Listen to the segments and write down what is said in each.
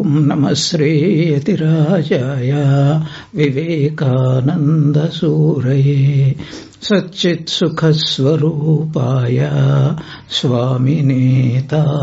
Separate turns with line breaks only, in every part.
Om Namah Sri Yatirajaya Vivekananda Suraye Satchit Sukhaswarupaya Swamine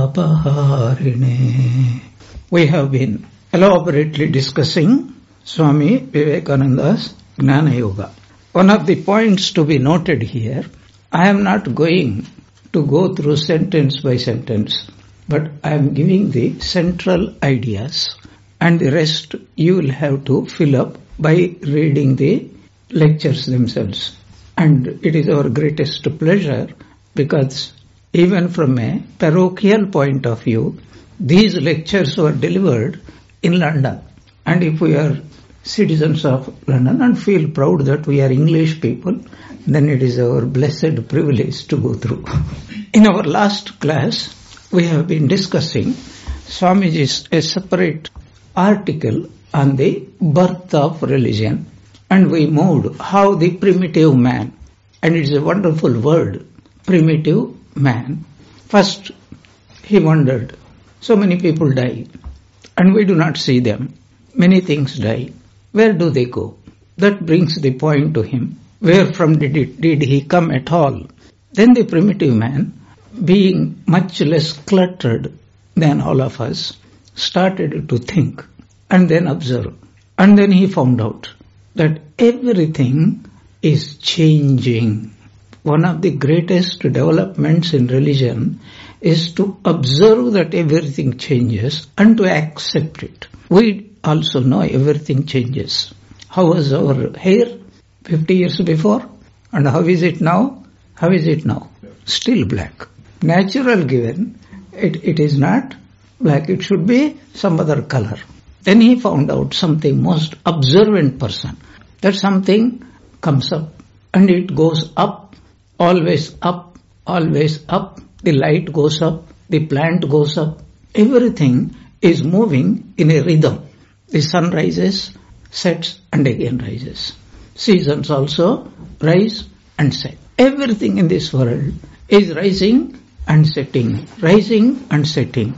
Tapaharine. We have been elaborately discussing Swami Vivekananda's Jnana Yoga. One of the points to be noted here, I am not going to go through sentence by sentence, but I am giving the central ideas, and the rest you will have to fill up by reading the lectures themselves. And it is our greatest pleasure because even from a parochial point of view, these lectures were delivered in London. And if we are citizens of London and feel proud that we are English people, then it is our blessed privilege to go through. In our last class, we have been discussing Swamiji's a separate article on the birth of religion, and we moved how the primitive man, and it is a wonderful word, primitive man. First, he wondered, so many people die, and we do not see them. Many things die. Where do they go? That brings the point to him. Where from did he come at all? Then the primitive man, being much less cluttered than all of us, started to think and then observe. And then he found out that everything is changing. One of the greatest developments in religion is to observe that everything changes and to accept it. We also know everything changes. How was our hair 50 years before? And how is it now? How is it now? Still black. Natural given, it is not black. It should be some other color. Then he found out something, most observant person, that something comes up and it goes up, always up, always up. The light goes up, the plant goes up. Everything is moving in a rhythm. The sun rises, sets and again rises. Seasons also rise and set. Everything in this world is rising and setting, rising and setting.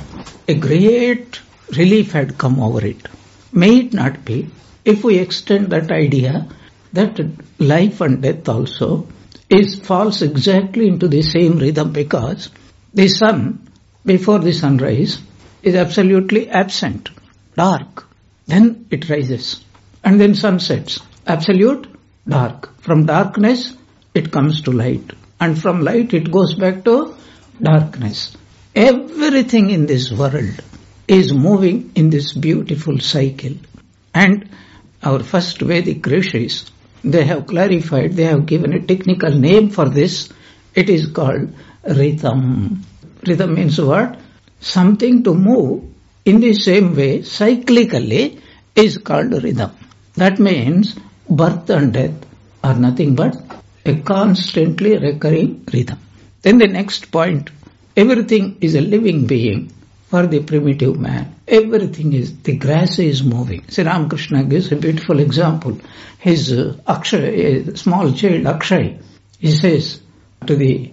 A great relief had come over it. May it not be, if we extend that idea, that life and death also falls exactly into the same rhythm, because the sun, before the sunrise, is absolutely absent, dark. Then it rises, and then sun sets, absolute dark. From darkness, it comes to light, and from light, it goes back to darkness. Everything in this world is moving in this beautiful cycle. And our first Vedic rishis, they have clarified, they have given a technical name for this. It is called rhythm. Rhythm means what? Something to move in the same way, cyclically, is called rhythm. That means birth and death are nothing but a constantly recurring rhythm. Then the next point, everything is a living being for the primitive man. Everything is, the grass is moving. Sri Ramakrishna gives a beautiful example. His Akshay, a small child Akshay, he says to the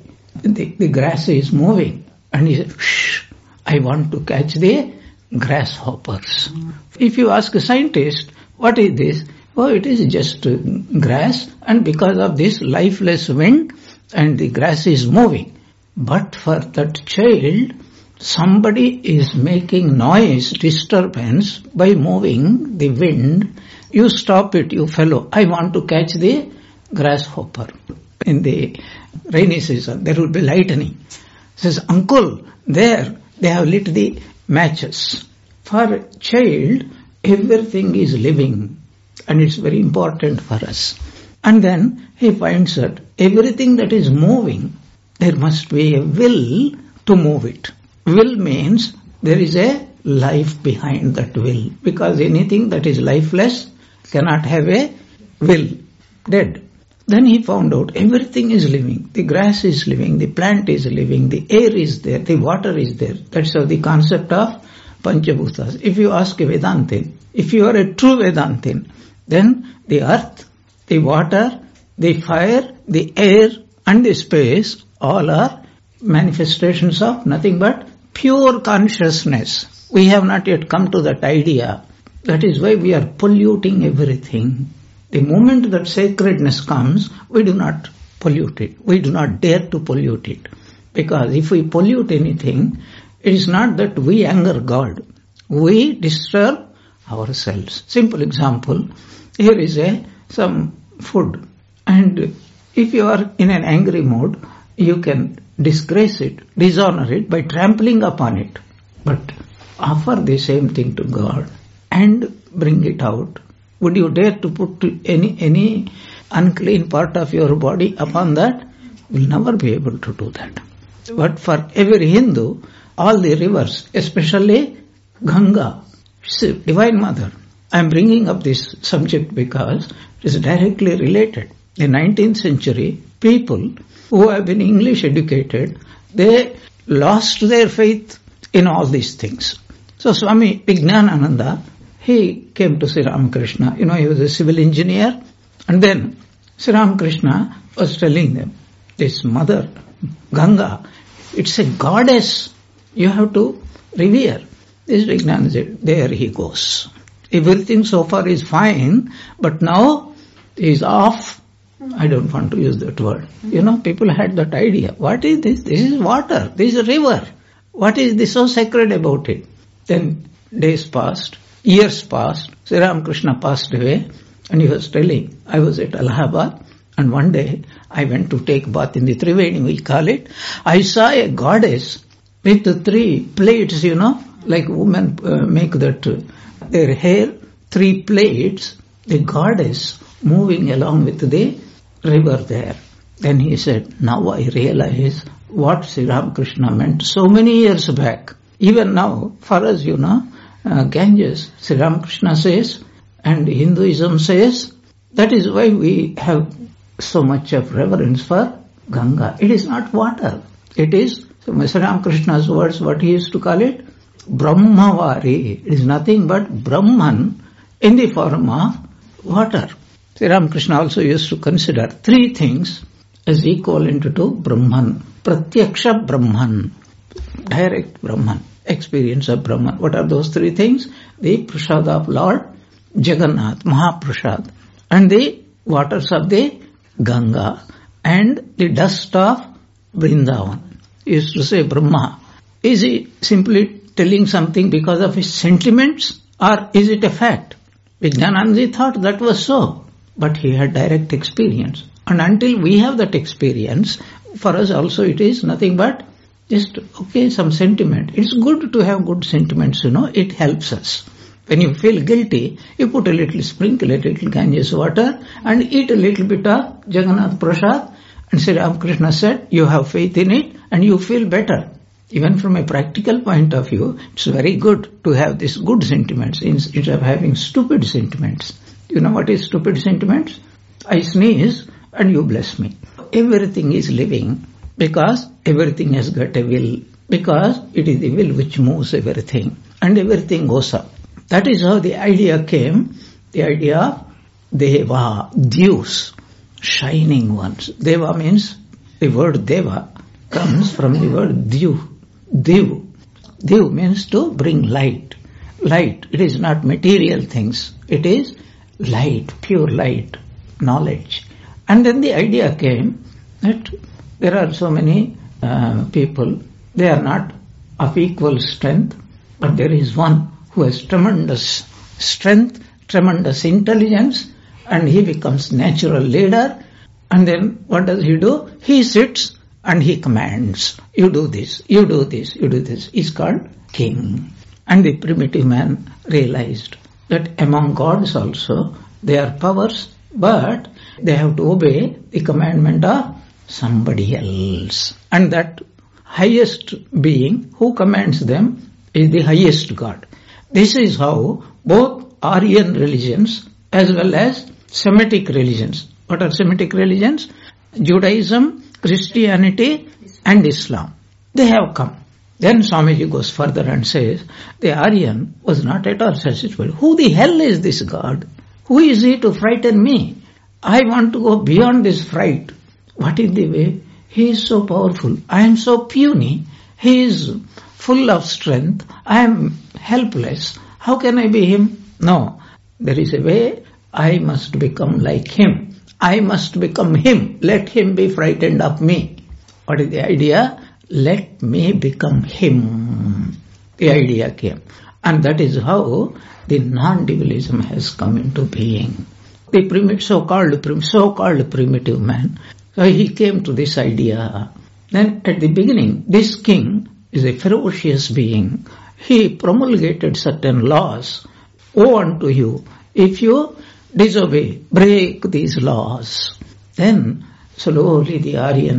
grass is moving, and he says, shh, I want to catch the grasshoppers. If you ask a scientist, what is this? Oh, it is just grass, and because of this lifeless wind, and the grass is moving. But for that child, somebody is making noise, disturbance by moving the wind. You stop it, you fellow. I want to catch the grasshopper. In the rainy season, there will be lightning. Says, uncle, there, they have lit the matches. For a child, everything is living, and it's very important for us. And then he finds that everything that is moving, there must be a will to move it. Will means there is a life behind that will, because anything that is lifeless cannot have a will, dead. Then he found out everything is living. The grass is living, the plant is living, the air is there, the water is there. That's how the concept of Panchabhutas. If you ask a Vedantin, if you are a true Vedantin, then the earth, the water, the fire, the air and the space all are manifestations of nothing but pure consciousness. We have not yet come to that idea. That is why we are polluting everything. The moment that sacredness comes, we do not pollute it. We do not dare to pollute it. Because if we pollute anything, it is not that we anger God. We disturb ourselves. Simple example, here is some food, and if you are in an angry mood, you can disgrace it, dishonor it by trampling upon it. But offer the same thing to God and bring it out. Would you dare to put any unclean part of your body upon that? You will never be able to do that. But for every Hindu, all the rivers, especially Ganga, Divine Mother. I am bringing up this subject because it is directly related. In the 19th century, people who have been English educated, they lost their faith in all these things. So Swami Vijnanananda, he came to Sri Ramakrishna. He was a civil engineer. And then Sri Ramakrishna was telling them, this mother, Ganga, it's a goddess. You have to revere. This Vijnana said, there he goes. Everything so far is fine, but now he is off. I don't want to use that word. People had that idea. What is this? This is water. This is a river. What is this so sacred about it? Then days passed, years passed. Sri Ramakrishna passed away, and he was telling, I was at Allahabad, and one day I went to take bath in the Triveni, we call it. I saw a goddess with the 3 plates, like women make that their hair, 3 plates, the goddess moving along with the river there. Then he said, now I realize what Sri Ramakrishna meant so many years back. Even now, for us, Ganges, Sri Ramakrishna says, and Hinduism says, that is why we have so much of reverence for Ganga. It is not water. It is, Sri Ramakrishna's words, what he used to call it, Brahmavari. It is nothing but Brahman in the form of water. Sri Ramakrishna also used to consider 3 things as equivalent to Brahman. Pratyaksha Brahman, direct Brahman, experience of Brahman. What are those 3 things? The Prasad of Lord Jagannath, Mahaprasad, and the waters of the Ganga, and the dust of Vrindavan. He used to say Brahma. Is he simply telling something because of his sentiments, or is it a fact? Vijnanananda thought that was so, but he had direct experience. And until we have that experience, for us also it is nothing but just, some sentiment. It's good to have good sentiments, it helps us. When you feel guilty, you put sprinkle a little Ganges water and eat a little bit of Jagannath Prasad, and Sri Ramakrishna said, you have faith in it and you feel better. Even from a practical point of view, it's very good to have these good sentiments instead of having stupid sentiments. You know what is stupid sentiments? I sneeze and you bless me. Everything is living because everything has got a will, because it is the will which moves everything, and everything goes up. That is how the idea came, the idea of Deva, Deus, shining ones. Deva means, the word Deva comes from the word Dev. Dev means to bring light. Light, it is not material things. It is light, pure light, knowledge. And then the idea came that there are so many people, they are not of equal strength, but there is one who has tremendous strength, tremendous intelligence, and he becomes natural leader. And then what does he do? He sits and he commands, you do this, you do this, you do this. He's called king. And the primitive man realized that among gods also there are powers, but they have to obey the commandment of somebody else. And that highest being who commands them is the highest God. This is how both Aryan religions as well as Semitic religions. What are Semitic religions? Judaism, Christianity and Islam. They have come. Then Swamiji goes further and says, the Aryan was not at all satisfied. Who the hell is this God? Who is he to frighten me? I want to go beyond this fright. What is the way? He is so powerful. I am so puny. He is full of strength. I am helpless. How can I be him? No. There is a way I must become like him. I must become him. Let him be frightened of me. What is the idea? Let me become him. The idea came. And that is how the non-dualism has come into being. The so-called primitive man. So he came to this idea. Then at the beginning, this king is a ferocious being. He promulgated certain laws. Woe unto you if you disobey, break these laws. Then slowly the Aryan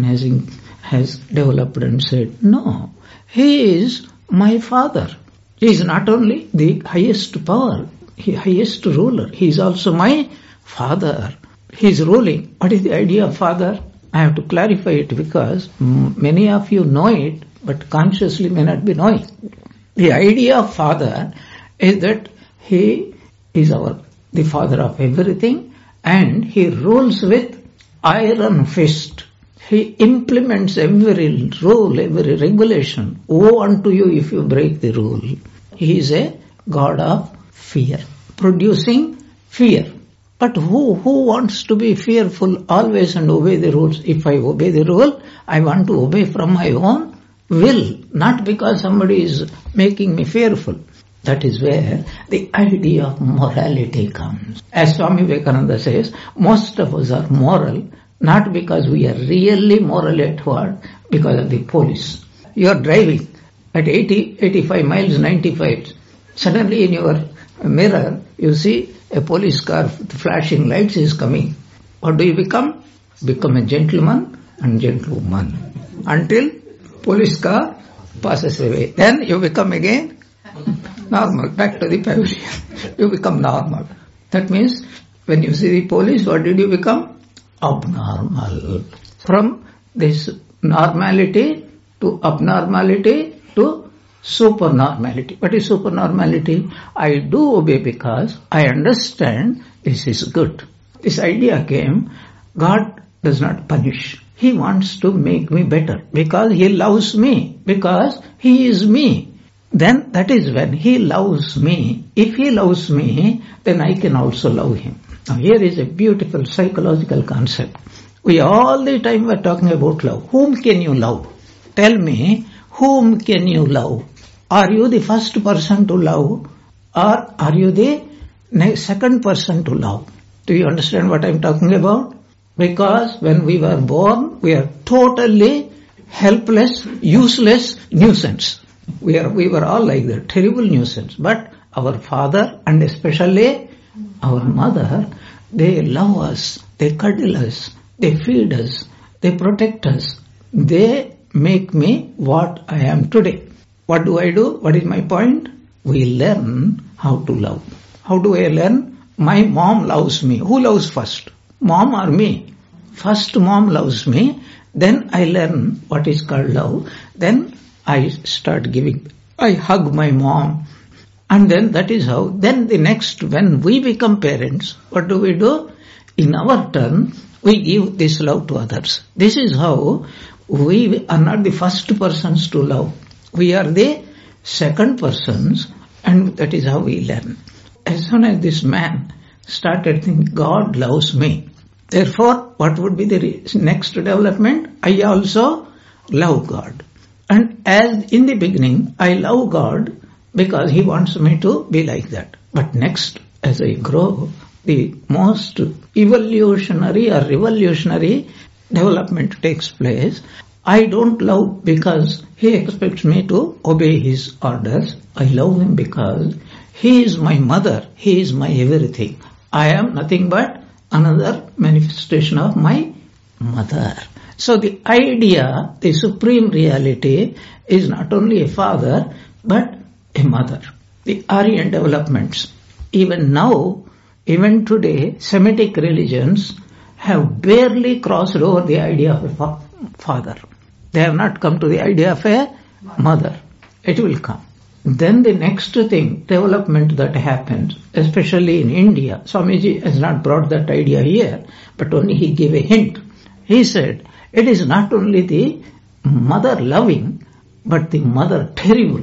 has developed and said, no, he is my father. He is not only the highest power, highest ruler, he is also my father. He is ruling. What is the idea of father? I have to clarify it because many of you know it, but consciously may not be knowing. The idea of father is that he is the father of everything, and he rules with iron fist. He implements every rule, every regulation. Woe unto you if you break the rule. He is a God of fear, producing fear. But who wants to be fearful always and obey the rules? If I obey the rule, I want to obey from my own will, not because somebody is making me fearful. That is where the idea of morality comes. As Swami Vivekananda says, most of us are moral, not because we are really moral at heart, because of the police. You are driving at 80, 85 miles, 95. Suddenly in your mirror, you see a police car with flashing lights is coming. What do you become? Become a gentleman and gentlewoman. Until police car passes away. Then you become again normal, back to the pavilion. You become normal. That means when you see the police, what did you become? Abnormal. From this normality to abnormality to supernormality. What is supernormality? I do obey because I understand this is good. This idea came, God does not punish. He wants to make me better because He loves me, because He is me. Then that is when He loves me. If He loves me, then I can also love Him. Now here is a beautiful psychological concept. We all the time were talking about love. Whom can you love? Tell me, whom can you love? Are you the first person to love, or are you the second person to love? Do you understand what I am talking about? Because when we were born, we are totally helpless, useless, nuisance. We were all like that, terrible nuisance. But our father and especially our mother, they love us, they cuddle us, they feed us, they protect us. They make me what I am today. What do I do? What is my point? We learn how to love. How do I learn? My mom loves me. Who loves first? Mom or me? First mom loves me. Then I learn what is called love. Then I start giving. I hug my mom. And then that is how. Then the next, when we become parents, what do? In our turn, we give this love to others. This is how we are not the first persons to love. We are the second persons, and that is how we learn. As soon as this man started thinking, God loves me, therefore, what would be the next development? I also love God. And as in the beginning, I love God because He wants me to be like that. But next, as I grow, the most evolutionary or revolutionary development takes place. I don't love because He expects me to obey His orders. I love Him because He is my mother. He is my everything. I am nothing but another manifestation of my mother. So the idea, the supreme reality, is not only a father, but a mother. The Aryan developments. Even now, even today, Semitic religions have barely crossed over the idea of a father. They have not come to the idea of a mother. It will come. Then the next thing, development that happens, especially in India, Swamiji has not brought that idea here, but only he gave a hint. He said, it is not only the mother loving, but the mother terrible.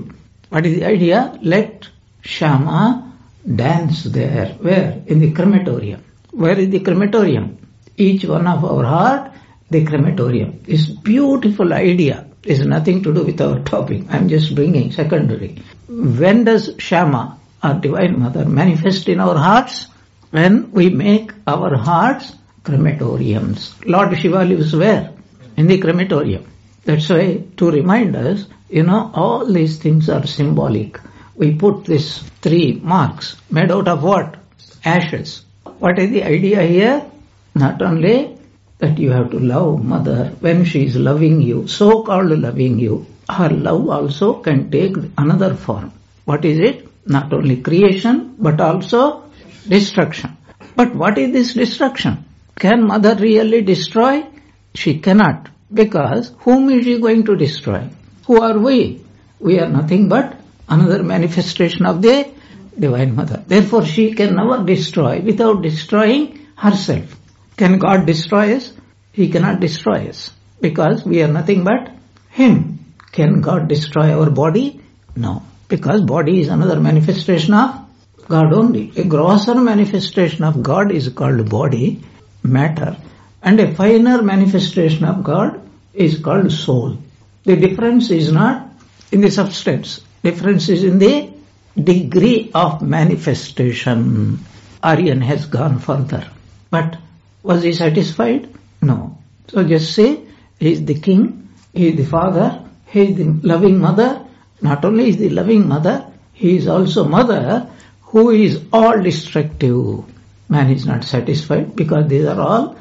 What is the idea? Let Shama dance there. Where? In the crematorium. Where is the crematorium? Each one of our heart, the crematorium. This beautiful idea is nothing to do with our topic. I am just bringing secondary. When does Shama, our Divine Mother, manifest in our hearts? When we make our hearts crematoriums. Lord Shiva lives where? In the crematorium. That's why, to remind us, all these things are symbolic. We put these 3 marks made out of what? Ashes. What is the idea here? Not only that you have to love Mother when she is loving you, so-called loving you, her love also can take another form. What is it? Not only creation, but also destruction. But what is this destruction? Can Mother really destroy? She cannot. Because whom is she going to destroy? Who are we? We are nothing but another manifestation of the Divine Mother. Therefore she can never destroy without destroying herself. Can God destroy us? He cannot destroy us. Because we are nothing but Him. Can God destroy our body? No. Because body is another manifestation of God only. A grosser manifestation of God is called body, matter. And a finer manifestation of God is called soul. The difference is not in the substance. Difference is in the degree of manifestation. Aryan has gone further. But was he satisfied? No. So just say, he is the king, he is the father, he is the loving mother. Not only is the loving mother, he is also mother who is all destructive. Man is not satisfied because these are all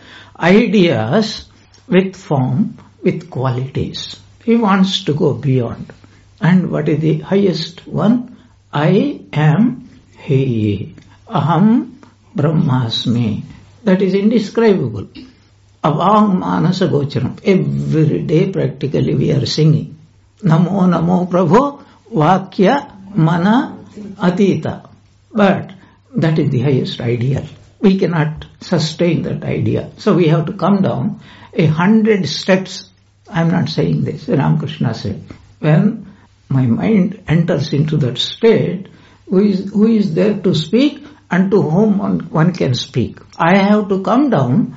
ideas with form, with qualities. He wants to go beyond. And what is the highest one? I am He. Aham Brahmasmi. That is indescribable. Avang Manasa Gocharam. Every day practically we are singing. Namo Namo Prabhu Vakya Mana Atita. But that is the highest ideal. We cannot sustain that idea. So we have to come down 100 steps. I am not saying this. Ramakrishna said, when my mind enters into that state, who is there to speak and to whom one can speak? I have to come down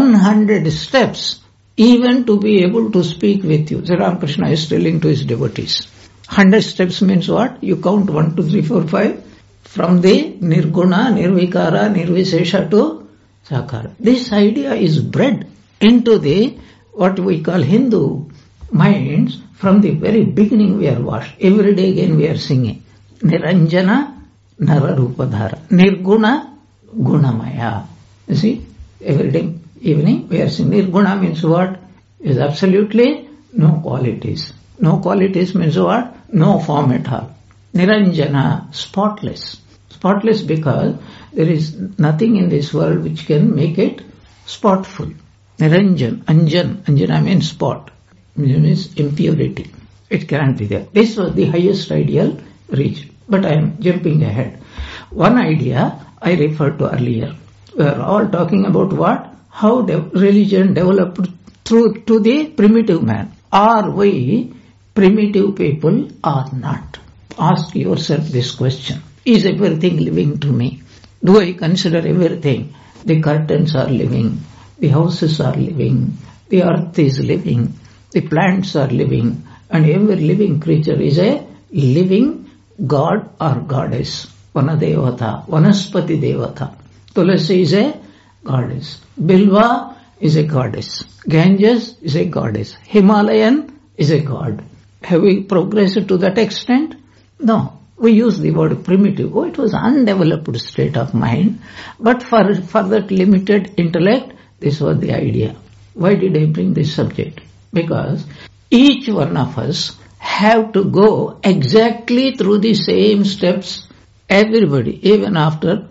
100 steps even to be able to speak with you. Sri Ramakrishna is telling to his devotees. 100 steps means what? You count 1, 2, 3, 4, 5 from the Nirguna, Nirvikara, Nirvisesha to Sakara. This idea is bred into the what we call Hindu minds. From the very beginning we are washed. Every day again we are singing. Niranjana Nararupadhara. Nirguna Gunamaya. You see, every day evening we are singing. Nirguna means what? Is absolutely no qualities. No qualities means what? No form at all. Niranjana, spotless. Spotless because there is nothing in this world which can make it spotful. Niranjan, Anjana means spot. Means impurity. It cannot be there. This was the highest ideal reached. But I am jumping ahead. One idea I referred to earlier. We are all talking about what? How religion developed through to the primitive man. Are we primitive people or not? Ask yourself this question. Is everything living to me? Do I consider everything? The curtains are living. The houses are living. The earth is living. The plants are living. And every living creature is a living god or goddess. Vanadevata, Vanaspati Devata. Tulasi is a goddess. Bilva is a goddess. Ganges is a goddess. Himalayan is a god. Have we progressed to that extent? No. We use the word primitive. Oh, it was undeveloped state of mind. But for that limited intellect, this was the idea. Why did I bring this subject? Because each one of us have to go exactly through the same steps. Everybody, even after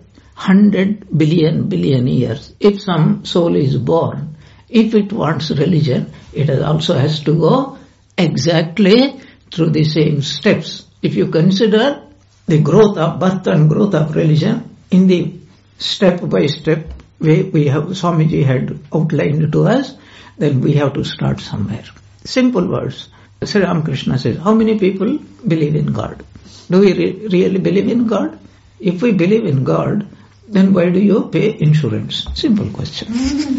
100 billion years. If some soul is born, if it wants religion, it also has to go exactly through the same steps. If you consider the growth of birth and growth of religion in the step by step way we have Swamiji had outlined to us, then we have to start somewhere. Simple words. Sri Ramakrishna says, how many people believe in God? Do we really believe in God? If we believe in God, then why do you pay insurance? Simple question.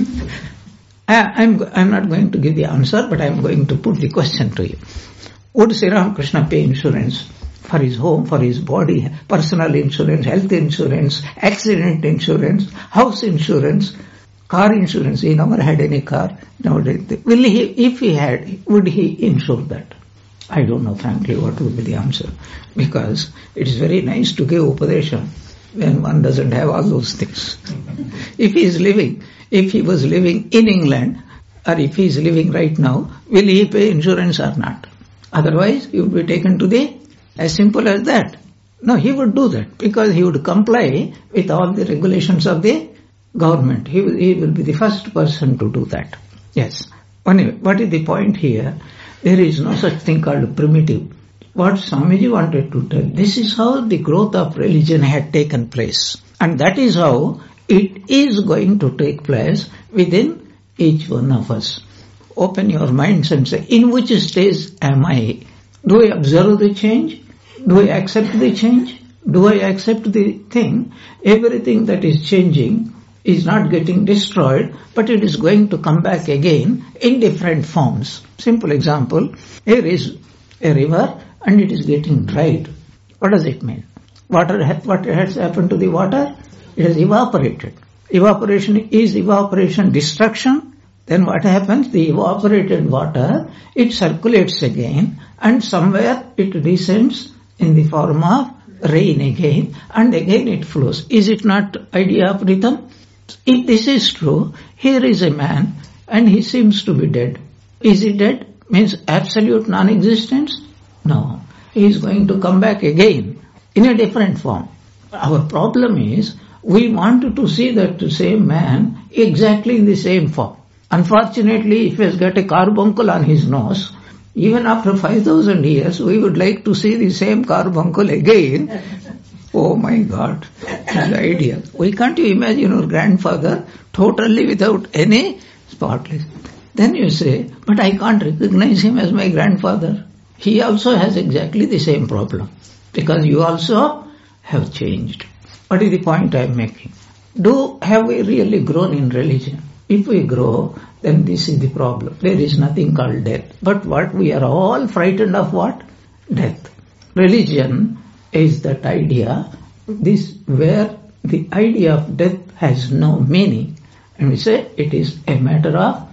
I'm not going to give the answer, but I'm going to put the question to you. Would Sri Ramakrishna pay insurance for his home, for his body, personal insurance, health insurance, accident insurance, house insurance, car insurance? He never had any car. Will he, if he had, would he insure that? I don't know, frankly, what would be the answer. Because it is very nice to give upadesha when one doesn't have all those things. If he was living in England, or if he is living right now, will he pay insurance or not? Otherwise, he would be taken to the, as simple as that. No, he would do that because he would comply with all the regulations of the government. He will be the first person to do that. Yes. Anyway, what is the point here? There is no such thing called primitive. What Swamiji wanted to tell, this is how the growth of religion had taken place. And that is how it is going to take place within each one of us. Open your minds and say, in which stage am I? Do I observe the change? Do I accept the change? Do I accept the thing? Everything that is changing is not getting destroyed, but it is going to come back again in different forms. Simple example, here is a river and it is getting dried. What does it mean? What has happened to the water? It has evaporated. Evaporation destruction? Then what happens? The evaporated water, it circulates again and somewhere it descends in the form of rain again and again it flows. Is it not idea of rhythm? If this is true, here is a man and he seems to be dead. Is he dead? Means absolute non-existence? No. He is going to come back again in a different form. Our problem is we want to see that same man exactly in the same form. Unfortunately, if he has got a carbuncle on his nose, even after 5,000 years, we would like to see the same carbuncle again. Oh my God, that's the idea. Why can't you imagine your grandfather totally without any spotless? Then you say, but I can't recognize him as my grandfather. He also has exactly the same problem because you also have changed. What is the point I am making? Have we really grown in religion? If we grow, then this is the problem. There is nothing called death. But what we are all frightened of what? Death. Religion is that idea, where the idea of death has no meaning. And we say it is a matter of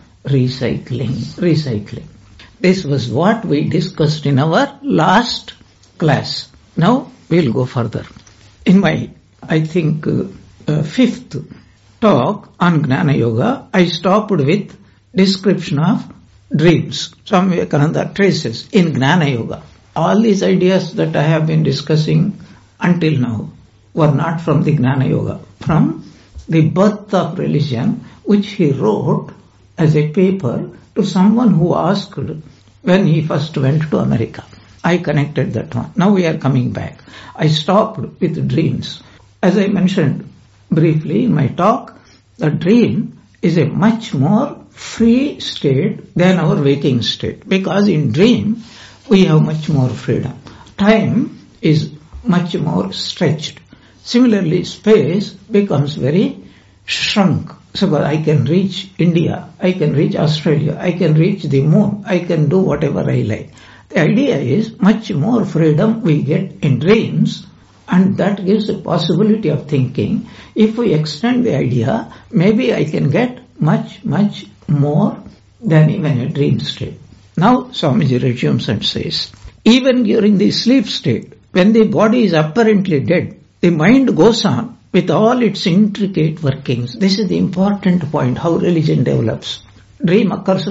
recycling. This was what we discussed in our last class. Now we'll go further. In my, I think, fifth talk on Gnana Yoga, I stopped with description of dreams. Swami Vivekananda traces in Gnana Yoga. All these ideas that I have been discussing until now were not from the Gnana Yoga, from the birth of religion, which he wrote as a paper to someone who asked when he first went to America. I connected that one. Now we are coming back. I stopped with dreams. As I mentioned briefly in my talk, the dream is a much more free state than our waking state, because in dream we have much more freedom. Time is much more stretched. Similarly, space becomes very shrunk. So I can reach India, I can reach Australia, I can reach the moon, I can do whatever I like. The idea is much more freedom we get in dreams, and that gives a possibility of thinking. If we extend the idea, maybe I can get much more than even a dream state. Now Swamiji resumes and says, even during the sleep state, when the body is apparently dead, the mind goes on with all its intricate workings. This is the important point, how religion develops. Dream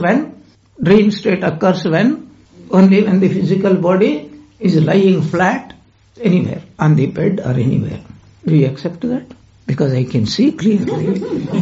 state occurs when? Only when the physical body is lying flat anywhere, on the bed or anywhere. Do you accept that? Because I can see clearly.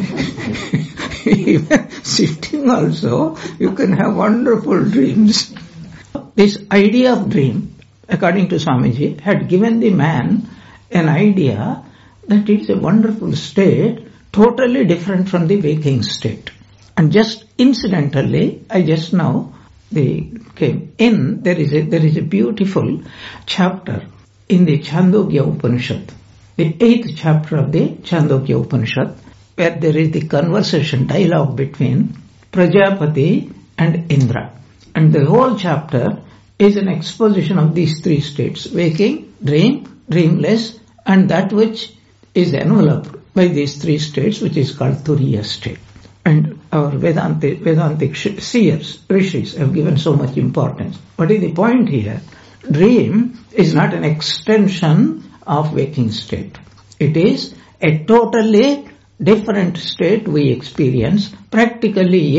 Even sitting also, you can have wonderful dreams. This idea of dream, according to Swamiji, had given the man an idea that it's a wonderful state, totally different from the waking state. And just incidentally, I just now they came in. There is a beautiful chapter in the Chandogya Upanishad, the 8th chapter of the Chandogya Upanishad, where there is the conversation, dialogue between Prajapati and Indra. And the whole chapter is an exposition of these three states: waking, dream, dreamless, and that which is enveloped by these three states, which is called Turiya state. And our Vedantic seers, rishis, have given so much importance. What is the point here? Dream is not an extension of waking state. It is a totally different state we experience every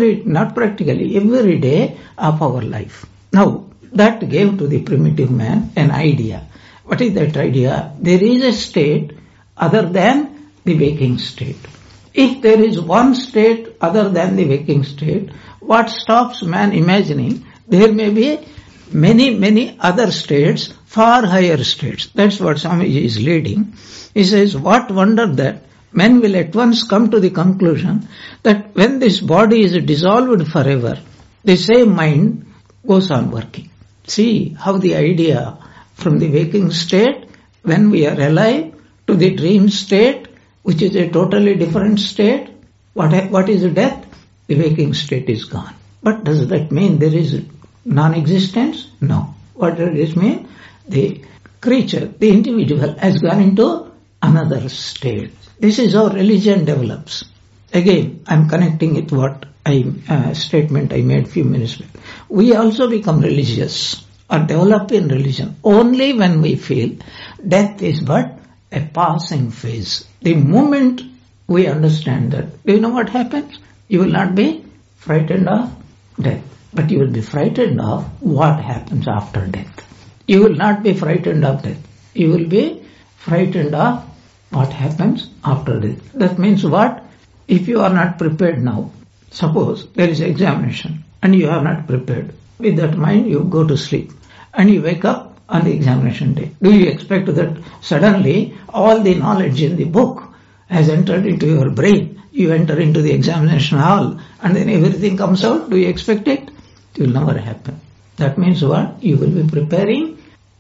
day of our life. Now, that gave to the primitive man an idea. What is that idea? There is a state other than the waking state. If there is one state other than the waking state, what stops man imagining there may be many other states, far higher states? That's what Swamiji is leading. He says, what wonder that men will at once come to the conclusion that when this body is dissolved forever, the same mind goes on working. See how the idea from the waking state, when we are alive, to the dream state, which is a totally different state. What is death? The waking state is gone. But does that mean there is non-existence? No. What does this mean? The creature, the individual, has gone into another state. This is how religion develops. Again, I'm connecting it what statement I made few minutes back. We also become religious or develop in religion only when we feel death is but a passing phase. The moment we understand that, do you know what happens? You will not be frightened of death, but you will be frightened of what happens after death. You will not be frightened of death. You will be frightened of what happens after death. That means what? If you are not prepared now, suppose there is examination and you are not prepared, with that mind you go to sleep and you wake up on the examination day. Do you expect that suddenly all the knowledge in the book has entered into your brain? You enter into the examination hall and then everything comes out. Do you expect it? It will never happen. That means what? You will be preparing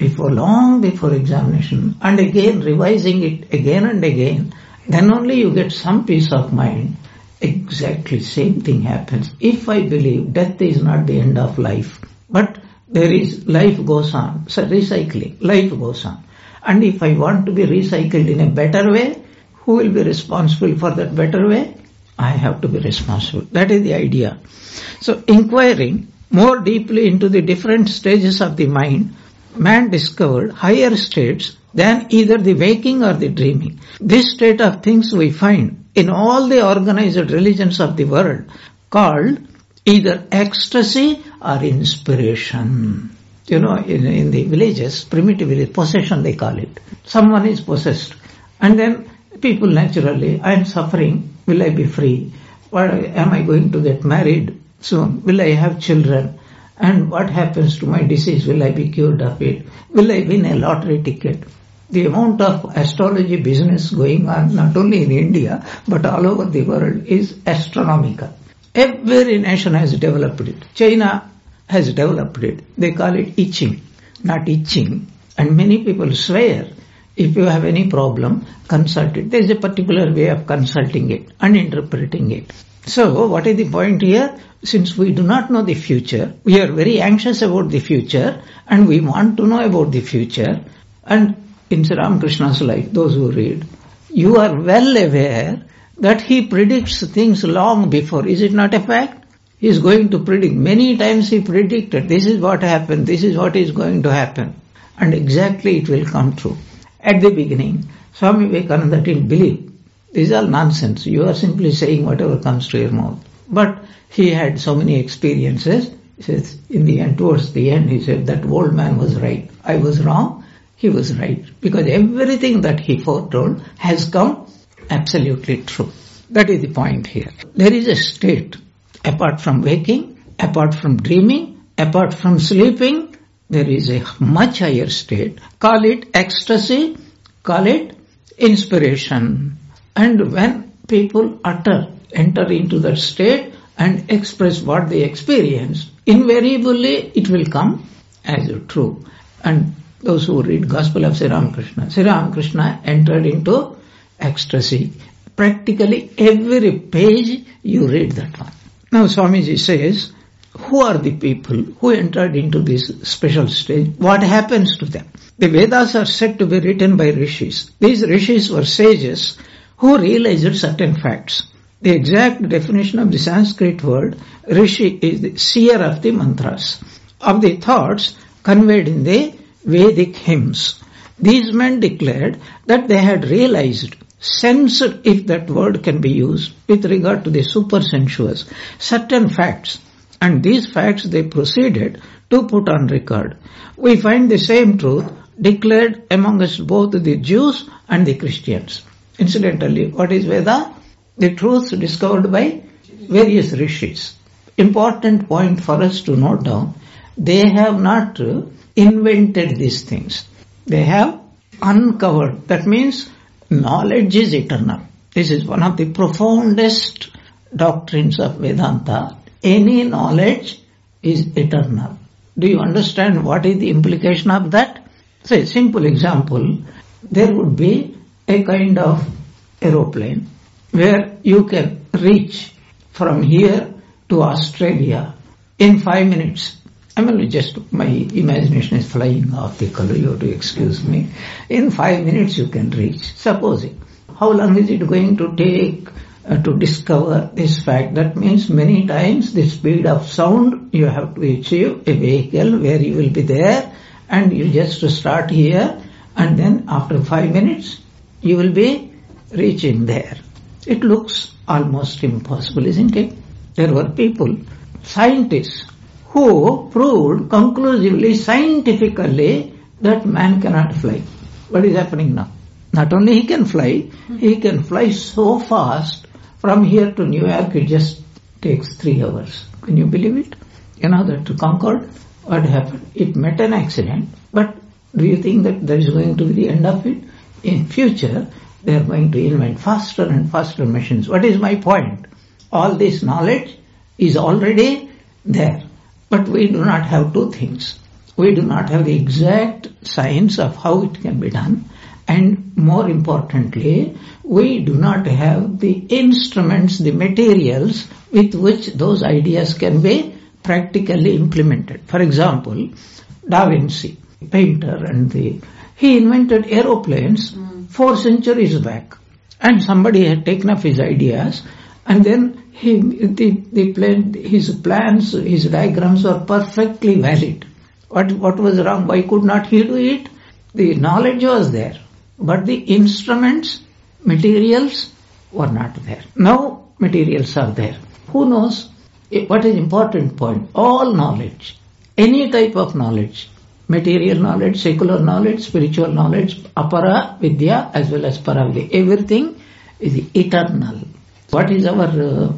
long before examination and again revising it again and again. Then only you get some peace of mind. Exactly same thing happens. If I believe death is not the end of life, but there is, life goes on, so recycling, life goes on. And if I want to be recycled in a better way, who will be responsible for that better way? I have to be responsible. That is the idea. So inquiring more deeply into the different stages of the mind, man discovered higher states than either the waking or the dreaming. This state of things we find in all the organized religions of the world, called either ecstasy or inspiration. You know, in the villages, primitive village, possession they call it. Someone is possessed. And then people naturally, I am suffering, will I be free? Or am I going to get married soon? Will I have children? And what happens to my disease? Will I be cured of it? Will I win a lottery ticket? The amount of astrology business going on, not only in India, but all over the world, is astronomical. Every nation has developed it. China has developed it. They call it itching, not itching. And many people swear, if you have any problem, consult it. There is a particular way of consulting it and interpreting it. So, what is the point here? Since we do not know the future, we are very anxious about the future and we want to know about the future. And in Sri Ramakrishna's life, those who read, you are well aware that he predicts things long before. Is it not a fact? He is going to predict. Many times he predicted, this is what happened, this is what is going to happen. And exactly it will come true. At the beginning, Swami Vivekananda didn't believe. This is all nonsense. You are simply saying whatever comes to your mouth. But he had so many experiences. He says, in the end, towards the end, he said, that old man was right. I was wrong. He was right. Because everything that he foretold has come absolutely true. That is the point here. There is a state, apart from waking, apart from dreaming, apart from sleeping, there is a much higher state. Call it ecstasy, call it inspiration. And when people enter into that state, and express what they experienced, invariably it will come as true. And those who read Gospel of Sri Ramakrishna entered into ecstasy. Practically every page you read that one. Now Swamiji says, who are the people who entered into this special stage? What happens to them? The Vedas are said to be written by rishis. These rishis were sages who realized certain facts. The exact definition of the Sanskrit word rishi is the seer of the mantras, of the thoughts conveyed in the Vedic hymns. These men declared that they had realized, sensed, if that word can be used, with regard to the supersensuous, certain facts, and these facts they proceeded to put on record. We find the same truth declared amongst both the Jews and the Christians. Incidentally, what is Veda? The truths discovered by various rishis. Important point for us to note down, they have not invented these things. They have uncovered. That means knowledge is eternal. This is one of the profoundest doctrines of Vedanta. Any knowledge is eternal. Do you understand what is the implication of that? Say, simple example, there would be a kind of aeroplane where you can reach from here to Australia in 5 minutes. My imagination is flying off the color, you have to excuse me. In 5 minutes you can reach. Supposing, how long is it going to take to discover this fact? That means many times the speed of sound you have to achieve a vehicle where you will be there, and you just start here, and then after 5 minutes you will be reaching there. It looks almost impossible, isn't it? There were people, scientists, who proved conclusively, scientifically, that man cannot fly. What is happening now? Not only he can fly so fast, from here to New York it just takes 3 hours. Can you believe it? You know that to Concorde, what happened? It met an accident, but do you think that is going to be the end of it? In future, they are going to invent faster and faster machines. What is my point? All this knowledge is already there. But we do not have two things. We do not have the exact science of how it can be done, and more importantly, we do not have the instruments, the materials with which those ideas can be practically implemented. For example, Da Vinci, painter, he invented aeroplanes 4 centuries back, and somebody had taken up his ideas, and then his plans, his diagrams were perfectly valid. What was wrong? Why could not he do it? The knowledge was there, but the instruments, materials were not there. Now materials are there. Who knows? What is important point? All knowledge, any type of knowledge, material knowledge, secular knowledge, spiritual knowledge, apara vidya as well as para vidya, everything is eternal. What is our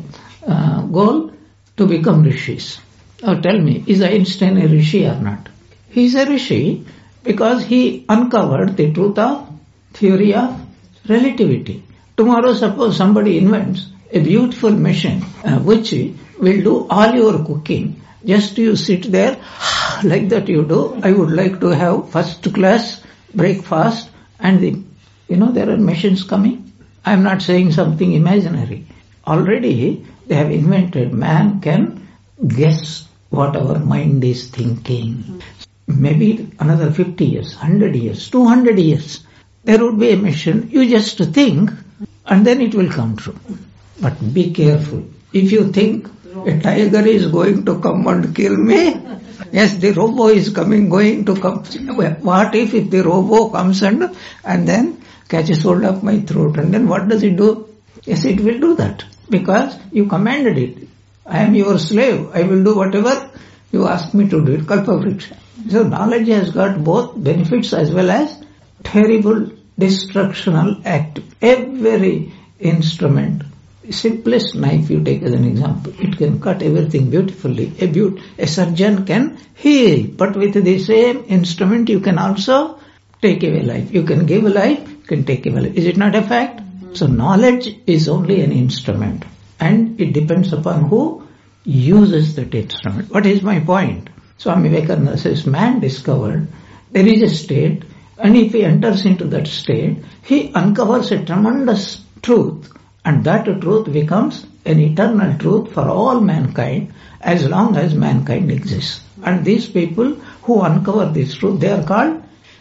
goal? To become rishis. Now tell me, is Einstein a rishi or not? He is a rishi because he uncovered the truth of theory of relativity. Tomorrow suppose somebody invents a beautiful machine which will do all your cooking. Just you sit there like that you do. I would like to have first class breakfast, and there are machines coming. I am not saying something imaginary. Already they have invented, man can guess what our mind is thinking. Maybe another 50 years, 100 years, 200 years, there would be a machine. You just think and then it will come true. But be careful. If you think a tiger is going to come and kill me, yes, the robo is going to come. What if the robo comes and then catches hold of my throat, and then what does it do? Yes, it will do that because you commanded it. I am your slave. I will do whatever you ask me to do. It kalpavriksha. So knowledge has got both benefits as well as terrible destructional act. Every instrument, simplest knife you take as an example, it can cut everything beautifully. A surgeon can heal, but with the same instrument you can also take away life. You can give life, you can take away life. Is it not a fact? So knowledge is only an instrument, and it depends upon who uses that instrument. What is my point? Swami Vivekananda says, man discovered there is a state, and if he enters into that state, he uncovers a tremendous truth, and that truth becomes an eternal truth for all mankind as long as mankind exists. And these people who uncover this truth, they are called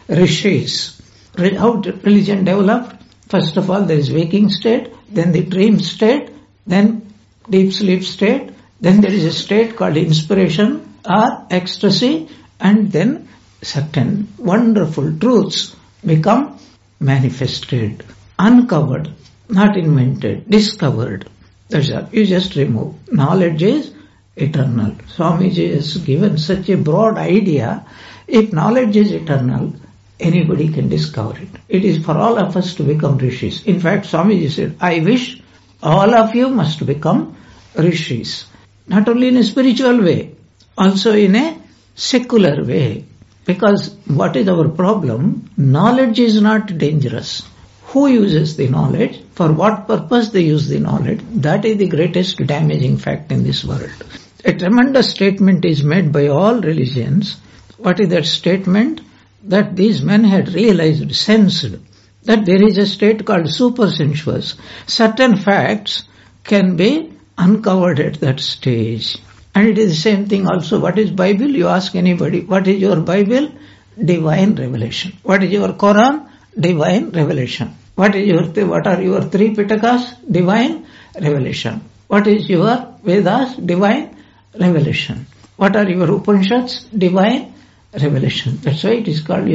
rishis. How religion developed? First of all, there is waking state, then the dream state, then deep sleep state, then there is a state called inspiration or ecstasy, and then certain wonderful truths become manifested, uncovered, not invented, discovered. That's all. You just remove. Knowledge is eternal. Swamiji has given such a broad idea. If knowledge is eternal, anybody can discover it. It is for all of us to become rishis. In fact, Swamiji said, I wish all of you must become rishis. Not only in a spiritual way, also in a secular way. Because what is our problem? Knowledge is not dangerous. Who uses the knowledge? For what purpose they use the knowledge? That is the greatest damaging fact in this world. A tremendous statement is made by all religions. What is that statement? That these men had realized, sensed, that there is a state called supersensuous. Certain facts can be uncovered at that stage. And it is the same thing also. What is Bible? You ask anybody, what is your Bible? Divine revelation. What is your Quran? Divine revelation. What are your three Pitakas? Divine revelation. What is your Vedas? Divine revelation. What are your Upanishads? Divine revelation. That's why it is called,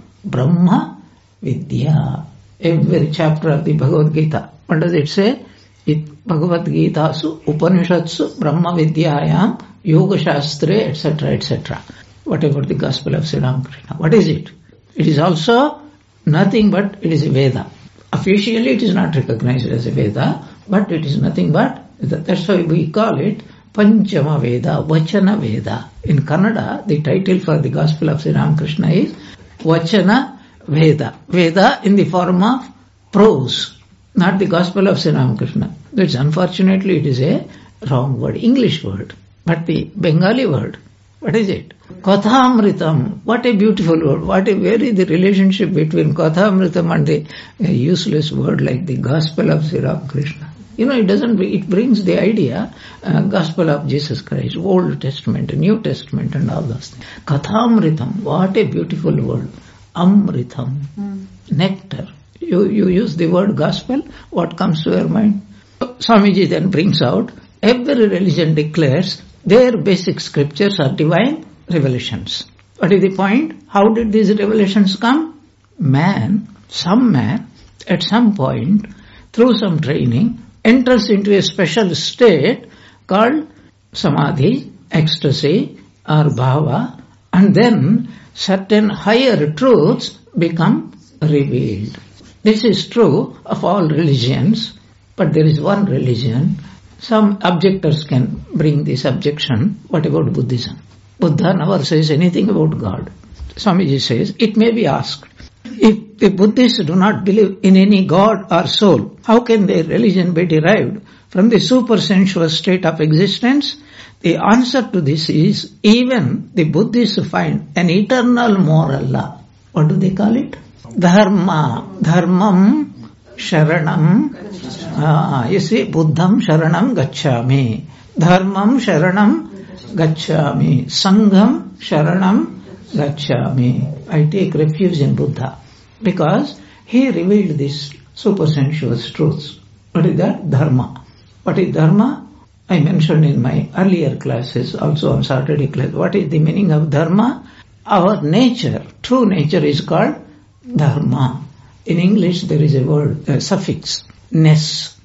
Brahma Vidya. Every chapter of the Bhagavad Gita. What does it say? Bhagavad Gita su Upanishatsu Brahma Vidyayam Yoga Shastre etc. etc. What about the Gospel of Sri Ramakrishna? What is it? It is also nothing but it is a Veda. Officially it is not recognized as a Veda, but it is nothing but, that's why we call it Panchama Veda, Vachana Veda. In Kannada, the title for the Gospel of Sri Ramakrishna is Vachana Veda. Veda in the form of prose, not the Gospel of Sri Ramakrishna. That's unfortunately it is a wrong word, English word. But the Bengali word, what is it? Kathamritam. What a beautiful word. Where is the relationship between Kathamritam and the useless word like the Gospel of Sri Ramakrishna? It brings the idea, Gospel of Jesus Christ, Old Testament, New Testament and all those things. Kathamritam. What a beautiful word. Amritam. Nectar. You use the word gospel, what comes to your mind? Swamiji then brings out, every religion declares their basic scriptures are divine revelations. What is the point? How did these revelations come? Some man, at some point, through some training, enters into a special state called samadhi, ecstasy, or bhava, and then certain higher truths become revealed. This is true of all religions, but there is one religion. Some objectors can bring this objection. What about Buddhism? Buddha never says anything about God. Swamiji says, it may be asked, if the Buddhists do not believe in any God or soul, how can their religion be derived from the supersensuous state of existence? The answer to this is, even the Buddhists find an eternal moral law. What do they call it? Dharma. Dharmam Sharanam. You see, Buddham Sharanam Gacchami. Dharmam Sharanam Gacchami. Sangham Sharanam Gacchami. I take refuge in Buddha because he revealed these supersensuous truths. What is that? Dharma. What is Dharma? I mentioned in my earlier classes, also on Saturday class. What is the meaning of Dharma? Our nature, true nature is called Dharma. In English there is a word, a suffix, ness.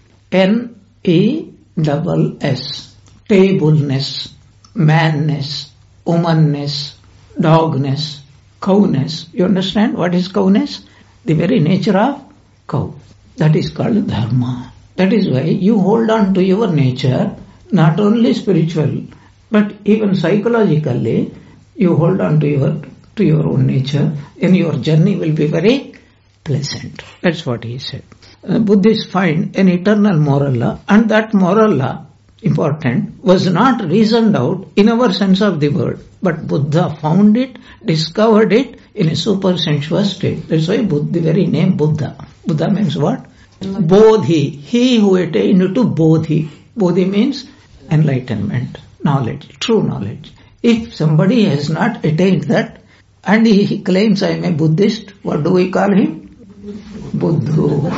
N-E-S-S. Tableness, manness, womanness, dogness, cowness. You understand what is cowness? The very nature of cow. That is called Dharma. That is why you hold on to your nature, not only spiritual, but even psychologically, you hold on to your own nature, and your journey will be very pleasant. That's what he said. Buddhists find an eternal moral law, and that moral law important, was not reasoned out in our sense of the word, but Buddha found it, discovered it in a supersensuous state. That's why the very name Buddha. Buddha means what? Bodhi. He who attained to Bodhi. Bodhi means enlightenment, knowledge, true knowledge. If somebody has not attained that and he claims I am a Buddhist, what do we call him? Buddha.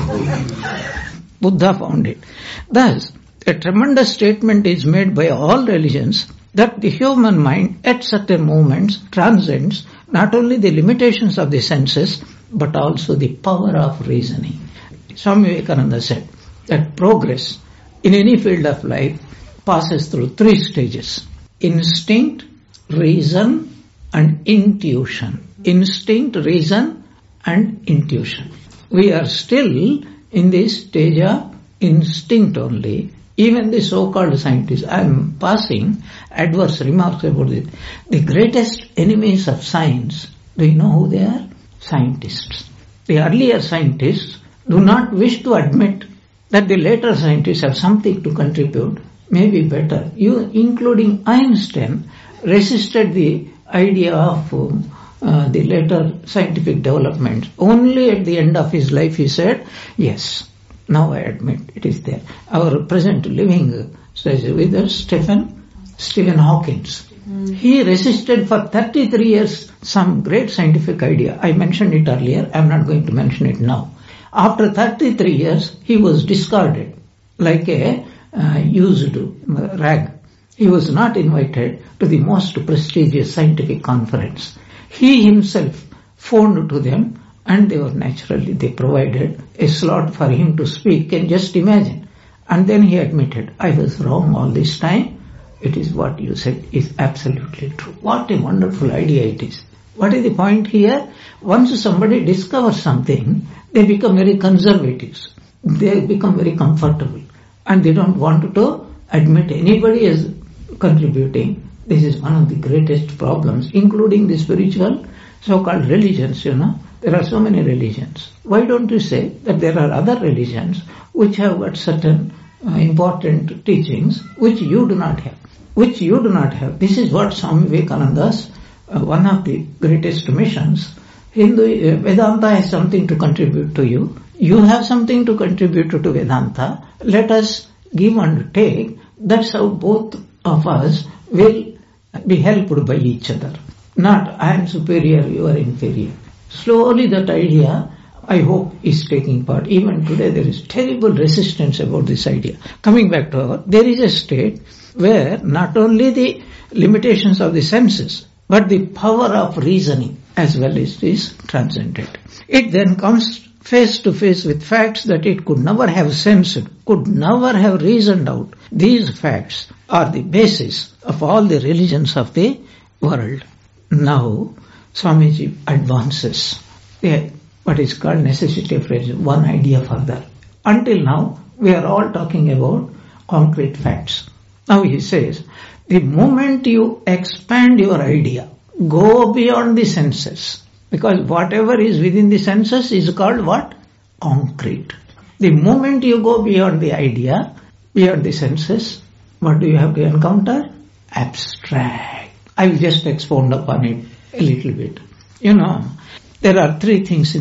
Buddha found it. Thus, a tremendous statement is made by all religions that the human mind at certain moments transcends not only the limitations of the senses but also the power of reasoning. Swami Vivekananda said that progress in any field of life passes through 3 stages: instinct, reason and intuition. Instinct, reason and intuition. We are still in this stage of instinct only. Even the so-called scientists, I am passing adverse remarks about it. The greatest enemies of science, do you know who they are? Scientists. The earlier scientists do not wish to admit that the later scientists have something to contribute, maybe better. You, including Einstein, resisted the idea of the later scientific developments. Only at the end of his life he said, yes, now I admit it is there. Our present living says with us, Stephen Hawking. He resisted for 33 years some great scientific idea. I mentioned it earlier. I am not going to mention it now. After 33 years, he was discarded like a used rag. He was not invited to the most prestigious scientific conference. He himself phoned to them and they provided a slot for him to speak. Can just imagine. And then he admitted, I was wrong all this time. It is what you said is absolutely true. What a wonderful idea it is. What is the point here? Once somebody discovers something, they become very conservative. They become very comfortable. And they don't want to admit anybody as contributing. This is one of the greatest problems, including the spiritual so-called religions, There are so many religions. Why don't you say that there are other religions which have got certain important teachings which you do not have? Which you do not have. This is what Swami Vivekananda's one of the greatest missions. Vedanta has something to contribute to you. You have something to contribute to Vedanta. Let us give and take. That's how both of us will be helped by each other. Not I am superior, you are inferior. Slowly that idea, I hope, is taking part. Even today there is terrible resistance about this idea. Coming back to there is a state where not only the limitations of the senses, but the power of reasoning as well is transcended. It then comes face to face with facts that it could never have sensed, could never have reasoned out. These facts are the basis of all the religions of the world. Now, Swamiji advances what is called necessity of reason, one idea further. Until now, we are all talking about concrete facts. Now he says, the moment you expand your idea, go beyond the senses, because whatever is within the senses is called what? Concrete. The moment you go beyond the idea, beyond the senses, what do you have to encounter? Abstract. I will just expound upon it a little bit. There are 3 things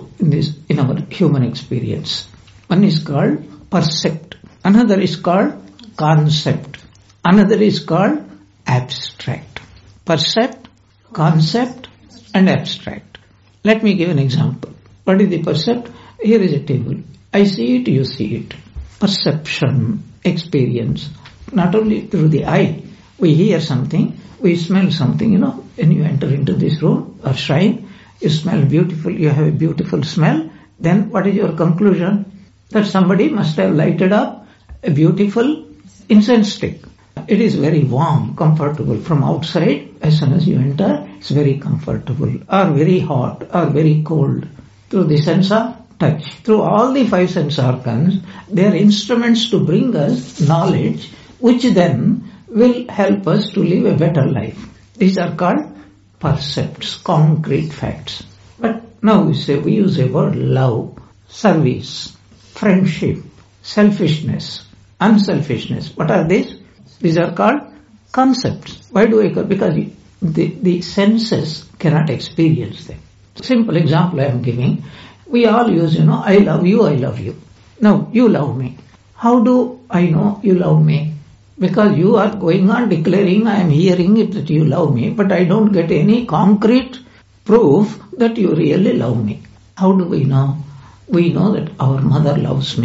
in our human experience. One is called percept. Another is called concept. Another is called abstract. Percept, concept and abstract. Let me give an example. What is the percept? Here is a table. I see it, you see it. Perception, experience. Not only through the eye. We hear something, we smell something, when you enter into this room or shrine, you smell beautiful, you have a beautiful smell. Then what is your conclusion? That somebody must have lighted up a beautiful incense stick. It is very warm, comfortable. From outside, as soon as you enter, it's very comfortable, or very hot, or very cold. Through the sense of touch. Through all the 5 sense organs, they are instruments to bring us knowledge, which then will help us to live a better life. These are called percepts, concrete facts. But now we use a word love, service, friendship, selfishness, unselfishness. What are these? These are called concepts. Why do I call? Because the senses cannot experience them. Simple example I am giving. We all use, I love you, I love you. Now, you love me. How do I know you love me? Because you are going on declaring, I am hearing it that you love me, but I don't get any concrete proof that you really love me. How do we know? We know that our mother loves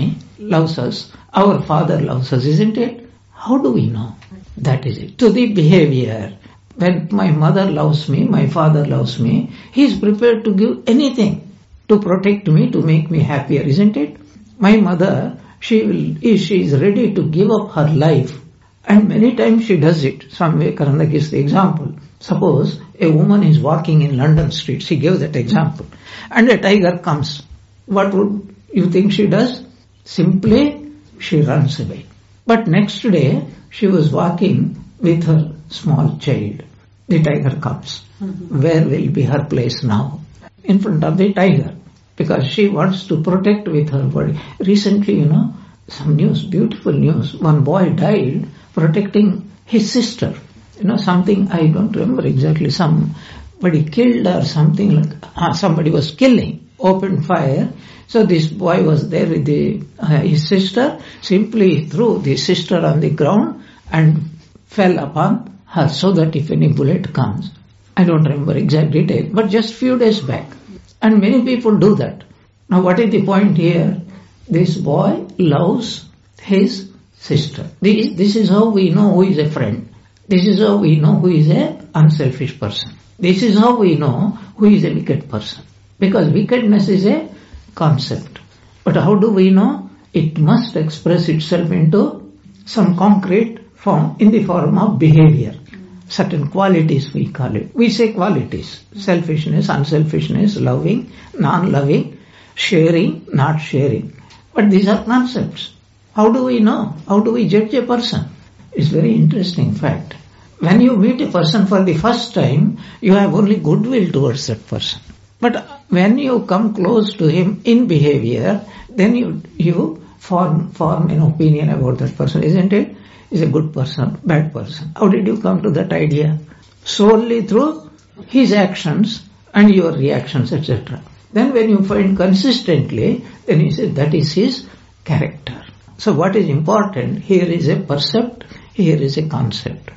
us, our father loves us, isn't it? How do we know? That is it. To the behavior. When my mother loves me, my father loves me, he is prepared to give anything to protect me, to make me happier, isn't it? My mother, she is ready to give up her life, and many times she does it. Swami Vivekananda gives the example. Suppose a woman is walking in London streets, he gave that example, and a tiger comes. What would you think she does? Simply, she runs away. But next day, she was walking with her small child. The tiger comes. Where will be her place now? In front of the tiger. Because she wants to protect with her body. Recently, some news, beautiful news. One boy died protecting his sister. Something, I don't remember exactly, somebody killed or something like, somebody was killing, opened fire. So this boy was there with his sister, simply threw the sister on the ground and fell upon her so that if any bullet comes, I don't remember exact detail, but just few days back. And many people do that. Now what is the point here? This boy loves his sister. This is how we know who is a friend. This is how we know who is an unselfish person. This is how we know who is a wicked person. Because wickedness is a concept. But how do we know? It must express itself into some concrete form, in the form of behavior. Certain qualities we call it. We say qualities. Selfishness, unselfishness, loving, non-loving, sharing, not sharing. But these are concepts. How do we know? How do we judge a person? It's very interesting fact. When you meet a person for the first time, you have only goodwill towards that person. But when you come close to him in behavior, then you form an opinion about that person, isn't it? Is a good person, bad person. How did you come to that idea? Solely through his actions and your reactions, etc. Then when you find consistently, then you say that is his character. So what is important? Here is a percept, here is a concept.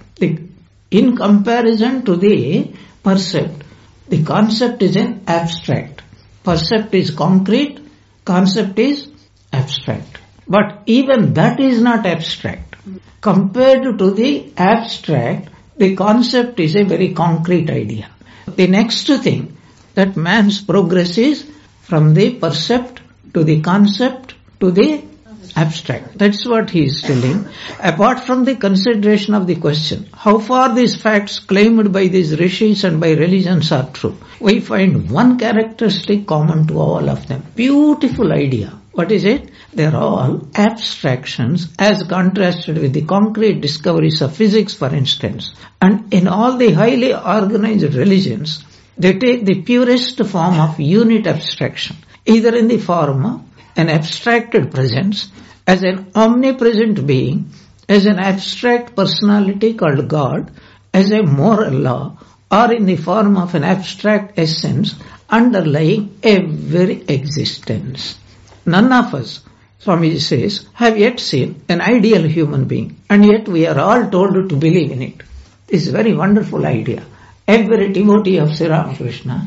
In comparison to the percept, the concept is an abstract. Percept is concrete, concept is abstract. But even that is not abstract. Compared to the abstract, the concept is a very concrete idea. The next thing, that man's progress is from the percept to the concept to the abstract. That's what he is telling. Apart from the consideration of the question, how far these facts claimed by these rishis and by religions are true, we find one characteristic common to all of them. Beautiful idea. What is it? They are all abstractions as contrasted with the concrete discoveries of physics, for instance. And in all the highly organized religions, they take the purest form of unit abstraction, either in the form of an abstracted presence, as an omnipresent being, as an abstract personality called God, as a moral law, or in the form of an abstract essence underlying every existence. None of us, Swamiji says, have yet seen an ideal human being, and yet we are all told to believe in it. It's a very wonderful idea. Every devotee of Sri Ramakrishna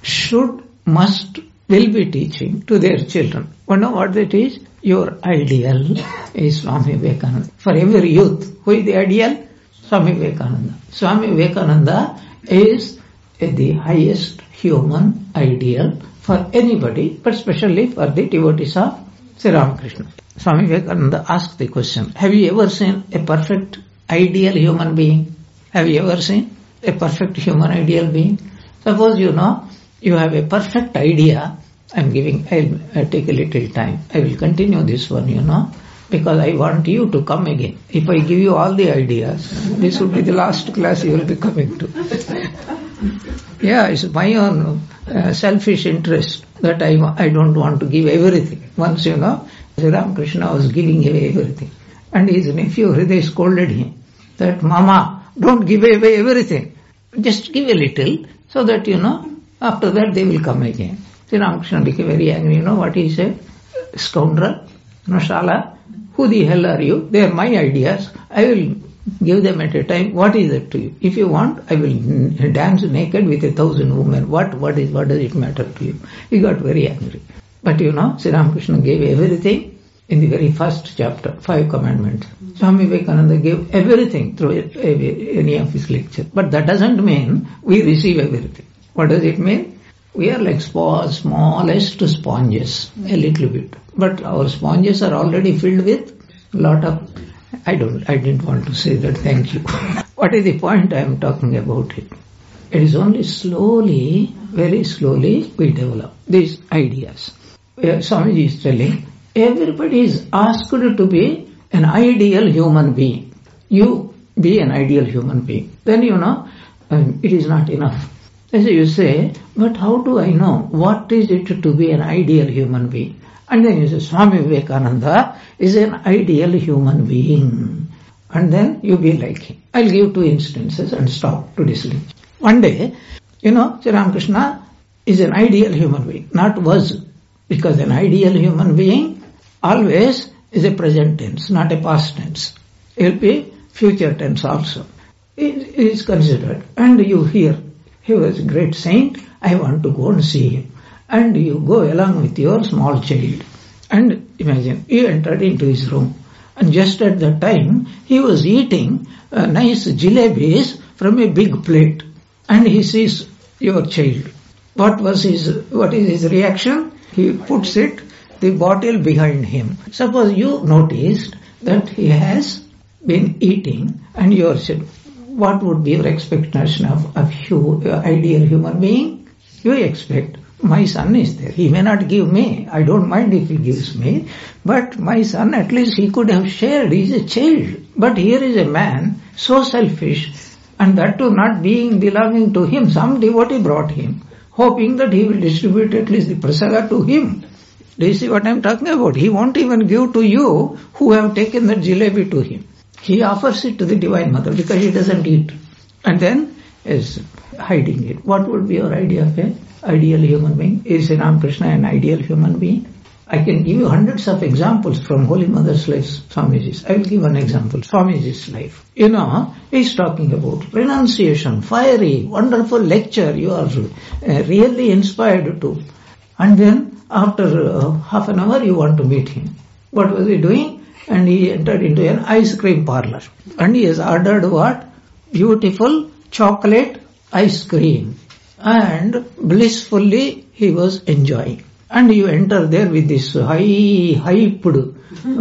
will be teaching to their children. You know what that is? Your ideal is Swami Vivekananda. For every youth, who is the ideal? Swami Vivekananda. Swami Vivekananda is the highest human ideal for anybody, but especially for the devotees of Sri Ramakrishna. Swami Vivekananda asked the question, have you ever seen a perfect ideal human being? Have you ever seen a perfect human ideal being? Suppose you have a perfect idea. I'll take a little time. I will continue this one, because I want you to come again. If I give you all the ideas, this would be the last class you will be coming to. Yeah, it's my own selfish interest that I don't want to give everything. Once, Sri Ramakrishna was giving away everything. And his nephew Hriday scolded him that, Mama, don't give away everything. Just give a little so that, after that they will come again. Sri Ramakrishna became very angry. You know what he said? Scoundrel, Shala, who the hell are you? They are my ideas. I will give them at a time. What is it to you? If you want, I will dance naked with 1,000 women. What does it matter to you? He got very angry. But Sri Ramakrishna gave everything in the very first chapter, 5 commandments. Swami Vivekananda gave everything through any of his lectures. But that doesn't mean we receive everything. What does it mean? We are like smallest sponges, a little bit. But our sponges are already filled with a lot of... I didn't want to say that, thank you. What is the point I am talking about it? It is only slowly, very slowly, we develop these ideas. Swamiji is telling, everybody is asked to be an ideal human being. You be an ideal human being. Then it is not enough. As you say, but how do I know what is it to be an ideal human being? And then you say, Swami Vivekananda is an ideal human being. And then you be like him. I'll give 2 instances and stop today's lecture. One day, Sri Ramakrishna is an ideal human being, not was. Because an ideal human being always is a present tense, not a past tense. It will be future tense also. It is considered. And you hear, he was a great saint, I want to go and see him. And you go along with your small child. And imagine, you entered into his room. And just at that time, he was eating nice jalebis from a big plate. And he sees your child. What is his reaction? He puts the bottle behind him. Suppose you noticed that he has been eating and you said, what would be your expectation of ideal human being? You expect, my son is there. He may not give me. I don't mind if he gives me. But my son, at least he could have shared. He is a child. But here is a man, so selfish, and that too not belonging to him. Some devotee brought him, hoping that he will distribute at least the prasada to him. Do you see what I am talking about? He won't even give to you who have taken that jalebi to him. He offers it to the Divine Mother because he doesn't eat. And then is hiding it. What would be your idea of an ideal human being? Is Sri Ramakrishna an ideal human being? I can give you hundreds of examples from Holy Mother's life, Swamiji's. I will give an example, Swamiji's life. He's talking about renunciation, fiery, wonderful lecture. You are really inspired to. And then after half an hour you want to meet him. What was he doing? And he entered into an ice cream parlor. And he has ordered what? Beautiful chocolate ice cream. And blissfully he was enjoying. And you enter there with this hyped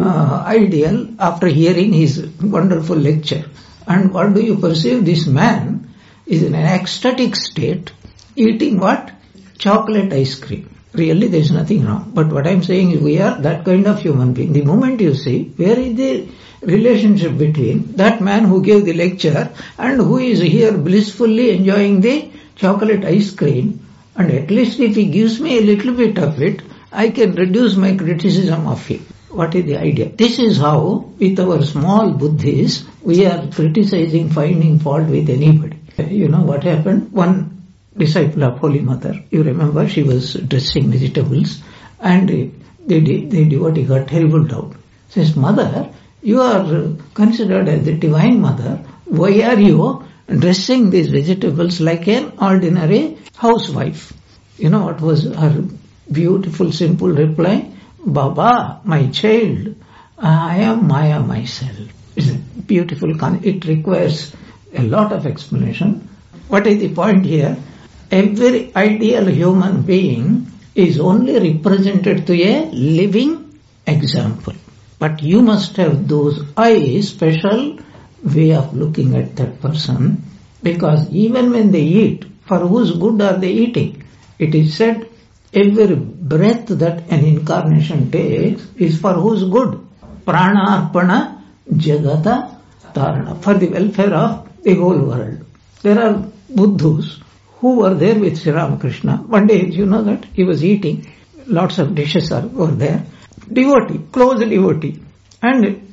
ideal after hearing his wonderful lecture. And what do you perceive? This man is in an ecstatic state, eating what? Chocolate ice cream. Really, there is nothing wrong. But what I am saying is we are that kind of human being. The moment you see, where is the relationship between that man who gave the lecture and who is here blissfully enjoying the chocolate ice cream, and at least if he gives me a little bit of it, I can reduce my criticism of him. What is the idea? This is how, with our small buddhis, we are criticizing, finding fault with anybody. You know what happened? One disciple of Holy Mother, you remember, she was dressing vegetables, and the devotee got terrible doubt. Says, Mother, you are considered as the Divine Mother. Why are you dressing these vegetables like an ordinary housewife? You know what was her beautiful, simple reply? Baba, my child, I am Maya myself. It's a beautiful, it requires a lot of explanation. What is the point here? Every ideal human being is only represented to a living example. But you must have those eyes, special way of looking at that person, because even when they eat, for whose good are they eating? It is said, every breath that an incarnation takes is for whose good? Prana arpana jagata tarana, for the welfare of the whole world. There are Buddhas who were there with Sri Ramakrishna. One day, you know that, he was eating, lots of dishes were there. Devotee, close devotee. And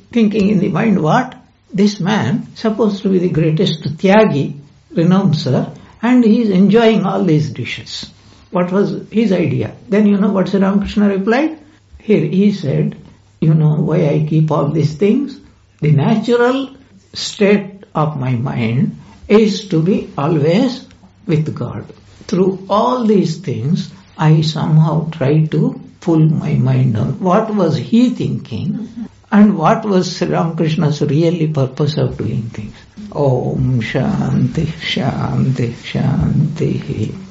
thinking in the mind, what? This man, supposed to be the greatest tyagi, renouncer, and he is enjoying all these dishes. What was his idea? Then you know what Sri Ramakrishna replied? Here he said, you know why I keep all these things? The natural state of my mind is to be always with God. Through all these things, I somehow try to pull my mind on what was he thinking and what was Sri Ramakrishna's really purpose of doing things. Om Shanti Shanti Shanti.